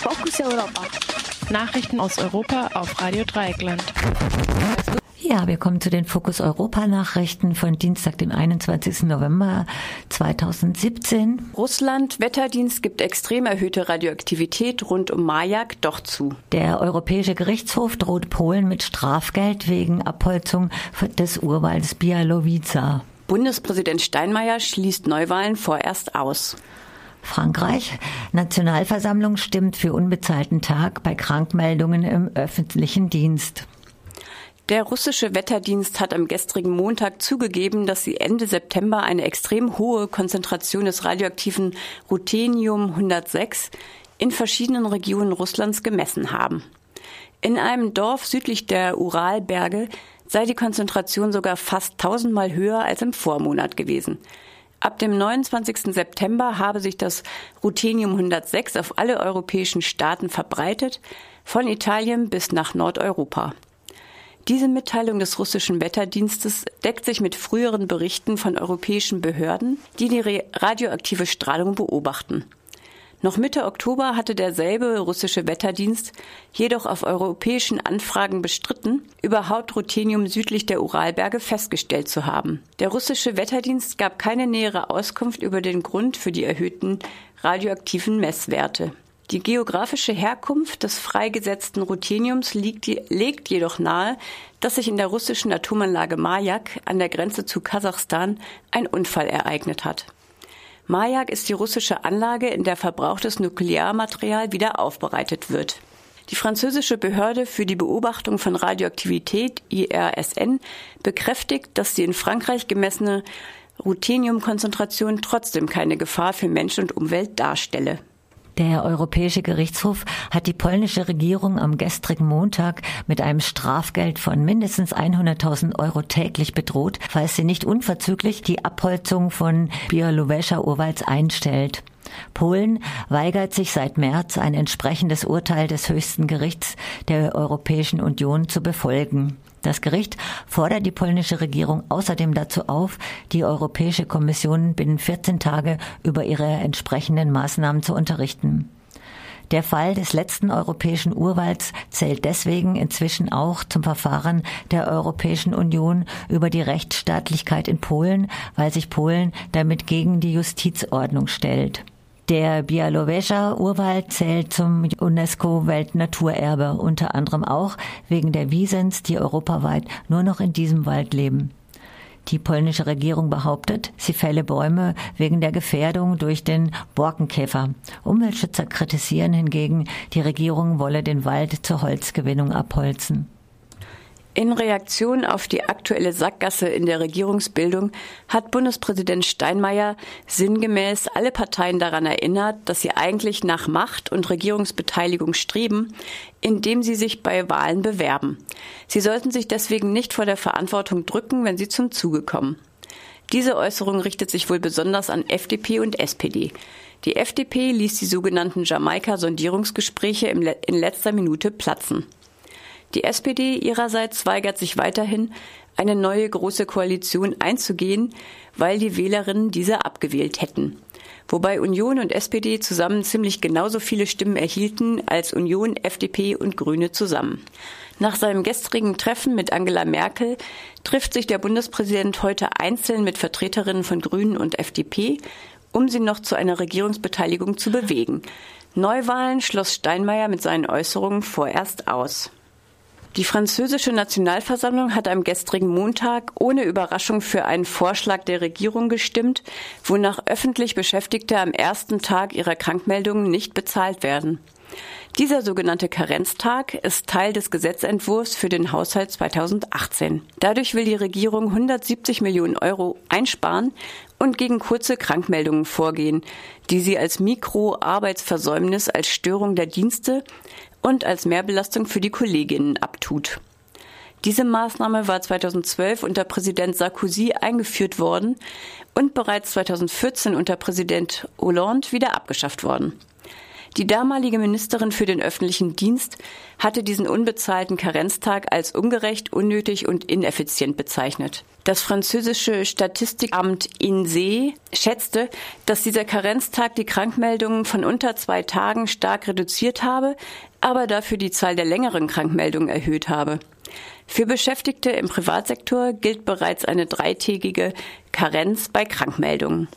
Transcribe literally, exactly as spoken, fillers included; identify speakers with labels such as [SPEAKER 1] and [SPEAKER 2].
[SPEAKER 1] Fokus Europa.
[SPEAKER 2] Nachrichten aus Europa auf Radio Dreieckland.
[SPEAKER 3] Ja, wir kommen zu den Fokus Europa Nachrichten von Dienstag, dem einundzwanzigsten November zweitausendsiebzehn.
[SPEAKER 4] Russland, Wetterdienst gibt extrem erhöhte Radioaktivität rund um Majak doch zu.
[SPEAKER 3] Der Europäische Gerichtshof droht Polen mit Strafgeld wegen Abholzung des Urwaldes Bialowica.
[SPEAKER 4] Bundespräsident Steinmeier schließt Neuwahlen vorerst aus.
[SPEAKER 3] Frankreich. Nationalversammlung stimmt für unbezahlten Tag bei Krankmeldungen im öffentlichen Dienst.
[SPEAKER 4] Der russische Wetterdienst hat am gestrigen Montag zugegeben, dass sie Ende September eine extrem hohe Konzentration des radioaktiven Ruthenium hundertsechs in verschiedenen Regionen Russlands gemessen haben. In einem Dorf südlich der Uralberge sei die Konzentration sogar fast tausendmal höher als im Vormonat gewesen. Ab dem neunundzwanzigsten September habe sich das Ruthenium hundertsechs auf alle europäischen Staaten verbreitet, von Italien bis nach Nordeuropa. Diese Mitteilung des russischen Wetterdienstes deckt sich mit früheren Berichten von europäischen Behörden, die die radioaktive Strahlung beobachten. Noch Mitte Oktober hatte derselbe russische Wetterdienst jedoch auf europäischen Anfragen bestritten, überhaupt Ruthenium südlich der Uralberge festgestellt zu haben. Der russische Wetterdienst gab keine nähere Auskunft über den Grund für die erhöhten radioaktiven Messwerte. Die geografische Herkunft des freigesetzten Rutheniums liegt, legt jedoch nahe, dass sich in der russischen Atomanlage Majak an der Grenze zu Kasachstan ein Unfall ereignet hat. Majak ist die russische Anlage, in der verbrauchtes Nuklearmaterial wieder aufbereitet wird. Die französische Behörde für die Beobachtung von Radioaktivität, I R S N, bekräftigt, dass die in Frankreich gemessene Rutheniumkonzentration trotzdem keine Gefahr für Mensch und Umwelt darstelle.
[SPEAKER 3] Der Europäische Gerichtshof hat die polnische Regierung am gestrigen Montag mit einem Strafgeld von mindestens hunderttausend Euro täglich bedroht, falls sie nicht unverzüglich die Abholzung von Białowieża Urwalds einstellt. Polen weigert sich seit März, ein entsprechendes Urteil des höchsten Gerichts der Europäischen Union zu befolgen. Das Gericht fordert die polnische Regierung außerdem dazu auf, die Europäische Kommission binnen vierzehn Tage über ihre entsprechenden Maßnahmen zu unterrichten. Der Fall des letzten europäischen Urwalds zählt deswegen inzwischen auch zum Verfahren der Europäischen Union über die Rechtsstaatlichkeit in Polen, weil sich Polen damit gegen die Justizordnung stellt. Der Białowieża Urwald zählt zum UNESCO-Weltnaturerbe, unter anderem auch wegen der Wisens, die europaweit nur noch in diesem Wald leben. Die polnische Regierung behauptet, sie fälle Bäume wegen der Gefährdung durch den Borkenkäfer. Umweltschützer kritisieren hingegen, die Regierung wolle den Wald zur Holzgewinnung abholzen.
[SPEAKER 4] In Reaktion auf die aktuelle Sackgasse in der Regierungsbildung hat Bundespräsident Steinmeier sinngemäß alle Parteien daran erinnert, dass sie eigentlich nach Macht und Regierungsbeteiligung streben, indem sie sich bei Wahlen bewerben. Sie sollten sich deswegen nicht vor der Verantwortung drücken, wenn sie zum Zuge kommen. Diese Äußerung richtet sich wohl besonders an F D P und S P D. Die F D P ließ die sogenannten Jamaika-Sondierungsgespräche in letzter Minute platzen. Die S P D ihrerseits weigert sich weiterhin, eine neue große Koalition einzugehen, weil die Wählerinnen diese abgewählt hätten. Wobei Union und S P D zusammen ziemlich genauso viele Stimmen erhielten als Union, F D P und Grüne zusammen. Nach seinem gestrigen Treffen mit Angela Merkel trifft sich der Bundespräsident heute einzeln mit Vertreterinnen von Grünen und F D P, um sie noch zu einer Regierungsbeteiligung zu bewegen. Neuwahlen schloss Steinmeier mit seinen Äußerungen vorerst aus. Die französische Nationalversammlung hat am gestrigen Montag ohne Überraschung für einen Vorschlag der Regierung gestimmt, wonach öffentlich Beschäftigte am ersten Tag ihrer Krankmeldungen nicht bezahlt werden. Dieser sogenannte Karenztag ist Teil des Gesetzentwurfs für den Haushalt zweitausendachtzehn. Dadurch will die Regierung hundertsiebzig Millionen Euro einsparen und gegen kurze Krankmeldungen vorgehen, die sie als Mikroarbeitsversäumnis, als Störung der Dienste und als Mehrbelastung für die Kolleginnen abtut. Diese Maßnahme war zweitausendzwölf unter Präsident Sarkozy eingeführt worden und bereits zweitausendvierzehn unter Präsident Hollande wieder abgeschafft worden. Die damalige Ministerin für den öffentlichen Dienst hatte diesen unbezahlten Karenztag als ungerecht, unnötig und ineffizient bezeichnet. Das französische Statistikamt I N S E E schätzte, dass dieser Karenztag die Krankmeldungen von unter zwei Tagen stark reduziert habe, aber dafür die Zahl der längeren Krankmeldungen erhöht habe. Für Beschäftigte im Privatsektor gilt bereits eine dreitägige Karenz bei Krankmeldungen.